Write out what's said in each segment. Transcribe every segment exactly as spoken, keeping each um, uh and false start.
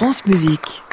France Musique.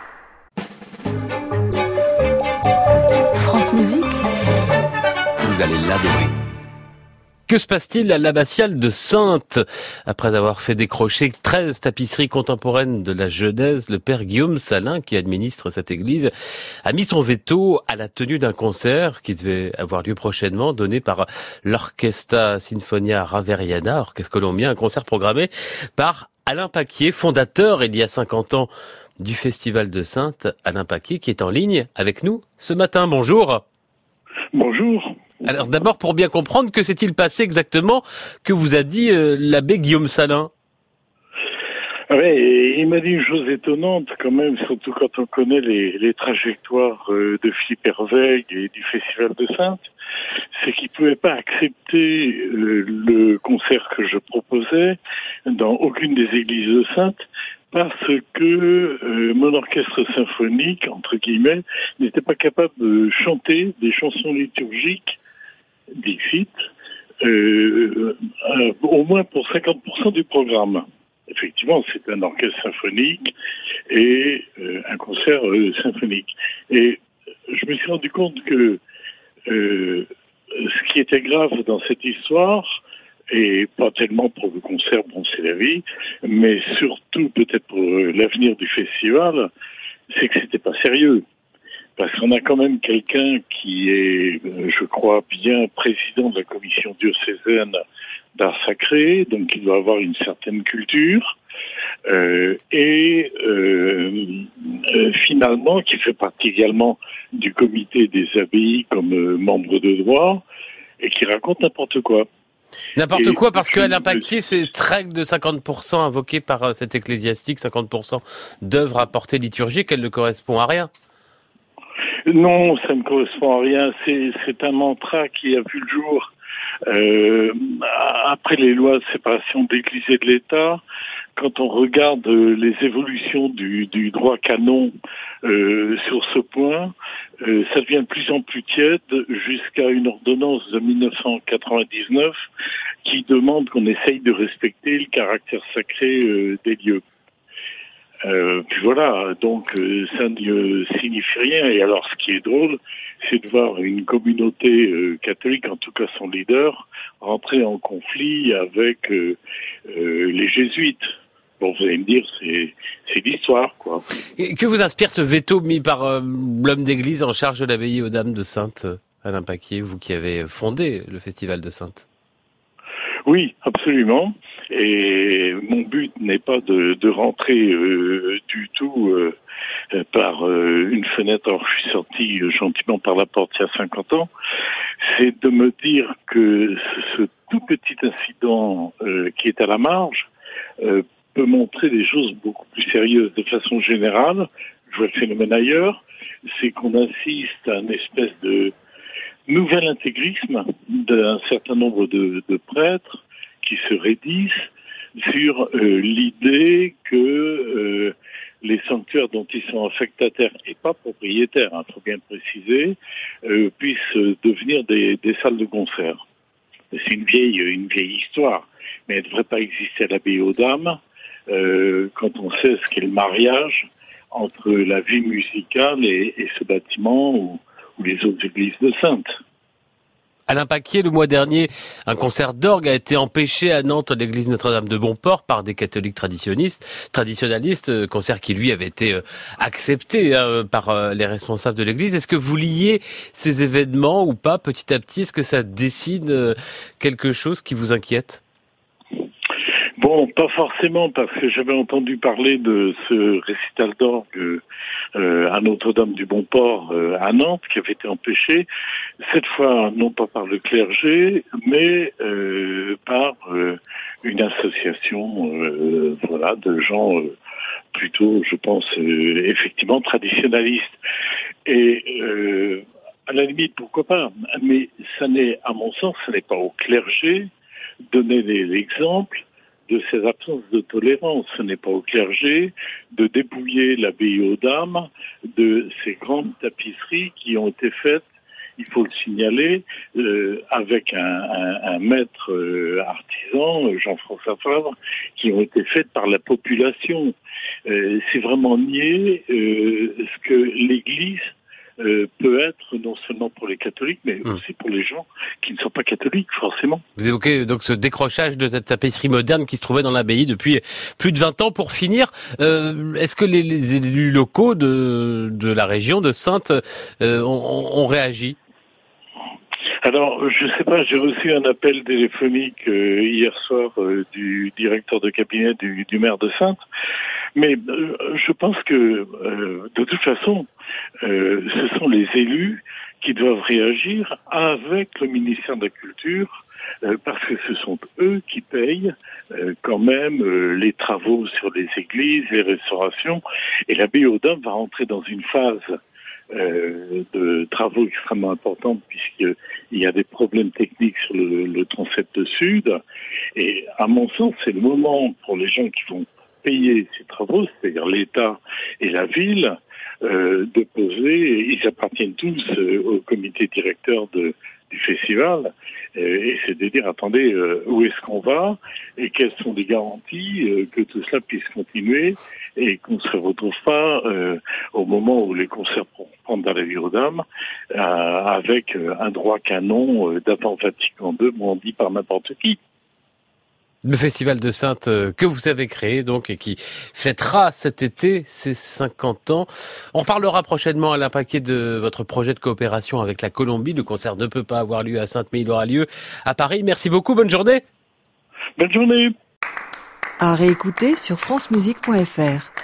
France Musique. Vous allez l'adorer. Que se passe-t-il à l'abbatiale de Saintes ? Après avoir fait décrocher treize tapisseries contemporaines de la Genèse, le père Guillaume Salin, qui administre cette église, a mis son veto à la tenue d'un concert qui devait avoir lieu prochainement, donné par l'Orchestra Sinfonia Raveriana, orchestre colombien, un concert programmé par Alain Paquier, fondateur il y a cinquante ans du Festival de Saintes. Alain Paquier qui est en ligne avec nous ce matin. Bonjour. Bonjour. Alors d'abord, pour bien comprendre, que s'est-il passé exactement? Que vous a dit euh, l'abbé Guillaume Salin? Oui, il m'a dit une chose étonnante quand même, surtout quand on connaît les, les trajectoires euh, de Philippe Hervègue et du Festival de Saintes, c'est qu'il pouvait pas accepter euh, le concert que je proposais dans aucune des églises de Saintes, parce que euh, mon orchestre symphonique, entre guillemets, n'était pas capable de chanter des chansons liturgiques, dixit, euh, euh, au moins pour cinquante pour cent du programme. Effectivement, c'est un orchestre symphonique et euh, un concert euh, symphonique. Et je me suis rendu compte que euh, ce qui était grave dans cette histoire, et pas tellement pour le concert, bon c'est la vie, mais surtout peut-être pour euh, l'avenir du festival, c'est que c'était pas sérieux. Parce qu'on a quand même quelqu'un qui est, je crois, bien président de la commission diocésaine d'art sacré, donc il doit avoir une certaine culture, euh, et euh, euh, finalement, qui fait partie également du comité des abbayes comme euh, membre de droit, et qui raconte n'importe quoi. N'importe et, quoi, parce que Alain euh, Paquier, c'est cette règle de cinquante pour cent invoquée par euh, cet ecclésiastique, cinquante pour cent d'œuvres à portée liturgique, elle ne correspond à rien. Non, ça ne correspond à rien. C'est, c'est un mantra qui a vu le jour euh, après les lois de séparation de l'Église et de l'État. Quand on regarde les évolutions du, du droit canon euh, sur ce point, euh, ça devient de plus en plus tiède jusqu'à une ordonnance de dix-neuf cent quatre-vingt-dix-neuf qui demande qu'on essaye de respecter le caractère sacré euh, des lieux. Euh, puis voilà, donc euh, ça ne signifie rien. Et alors, ce qui est drôle, c'est de voir une communauté euh, catholique, en tout cas son leader, rentrer en conflit avec euh, euh, les jésuites. Bon, vous allez me dire, c'est, c'est l'histoire, quoi. Et que vous inspire ce veto mis par euh, l'homme d'église en charge de l'abbaye aux Dames de Saintes, Alain Paquier, vous qui avez fondé le Festival de Saintes? Oui, absolument. Et mon but n'est pas de, de rentrer euh, du tout euh, par euh, une fenêtre. Alors, je suis sorti euh, gentiment par la porte il y a cinquante ans. C'est de me dire que ce, ce tout petit incident euh, qui est à la marge euh, peut montrer des choses beaucoup plus sérieuses. De façon générale, je vois le phénomène ailleurs, c'est qu'on assiste à une espèce de nouvel intégrisme d'un certain nombre de, de prêtres qui se raidissent sur euh, l'idée que euh, les sanctuaires dont ils sont affectataires et pas propriétaires, il hein, faut bien préciser, euh, puissent devenir des, des salles de concert. C'est une vieille, une vieille histoire, mais elle ne devrait pas exister à l'abbaye aux Dames euh, quand on sait ce qu'est le mariage entre la vie musicale et, et ce bâtiment ou, ou les autres églises de Saintes. Alain Paquier, le mois dernier, un concert d'orgue a été empêché à Nantes, à l'église Notre-Dame de Bonport, par des catholiques traditionnistes, traditionalistes, concert qui lui avait été accepté hein, par les responsables de l'église. Est-ce que vous liez ces événements ou pas, petit à petit? Est-ce que ça dessine quelque chose qui vous inquiète? Bon, pas forcément, parce que j'avais entendu parler de ce récital d'orgue euh, à Notre-Dame du Bonport euh, à Nantes, qui avait été empêché, cette fois non pas par le clergé, mais euh, par euh, une association euh, voilà, de gens euh, plutôt, je pense, euh, effectivement traditionnalistes. Et euh, à la limite, pourquoi pas, mais ça n'est, à mon sens, ce n'est pas au clergé donner l'exemple de ces absences de tolérance. Ce n'est pas au clergé de dépouiller l'abbaye aux Dames de ces grandes tapisseries qui ont été faites il faut le signaler, euh, avec un, un, un maître euh, artisan, Jean-François Favre, qui ont été faites par la population. Euh, c'est vraiment nier euh, ce que l'Église euh, peut être, non seulement pour les catholiques, mais mmh. aussi pour les gens qui ne sont pas catholiques, forcément. Vous évoquez donc ce décrochage de cette tapisserie moderne qui se trouvait dans l'abbaye depuis plus de vingt ans. Pour finir, euh, est-ce que les, les élus locaux de, de la région de Saintes euh, ont, ont réagi ? Alors, je sais pas, j'ai reçu un appel téléphonique euh, hier soir euh, du directeur de cabinet du, du maire de Saintes, mais euh, je pense que, euh, de toute façon, euh, ce sont les élus qui doivent réagir avec le ministère de la Culture, euh, parce que ce sont eux qui payent euh, quand même euh, les travaux sur les églises, les restaurations, et l'abbaye aux Dames va rentrer dans une phase Euh, de travaux extrêmement importants, puisqu'il y a des problèmes techniques sur le, le transept sud. Et à mon sens, c'est le moment pour les gens qui vont payer ces travaux, c'est-à-dire l'État et la ville, euh, de poser, ils appartiennent tous euh, au comité directeur de, du festival, euh, et c'est de dire, attendez, euh, où est-ce qu'on va, et quelles sont les garanties euh, que tout cela puisse continuer, et qu'on ne se retrouve pas euh, au moment où les concerts pourront prendre dans la vie aux Dames, euh, avec euh, un droit canon euh, d'avant Vatican deux brandi par n'importe qui. Le Festival de Saintes que vous avez créé donc et qui fêtera cet été ses cinquante ans. On reparlera prochainement, Alain Paquet, de votre projet de coopération avec la Colombie. Le concert ne peut pas avoir lieu à Saintes, mais il aura lieu à Paris. Merci beaucoup, bonne journée. Bonne journée. À réécouter sur francemusique point f r.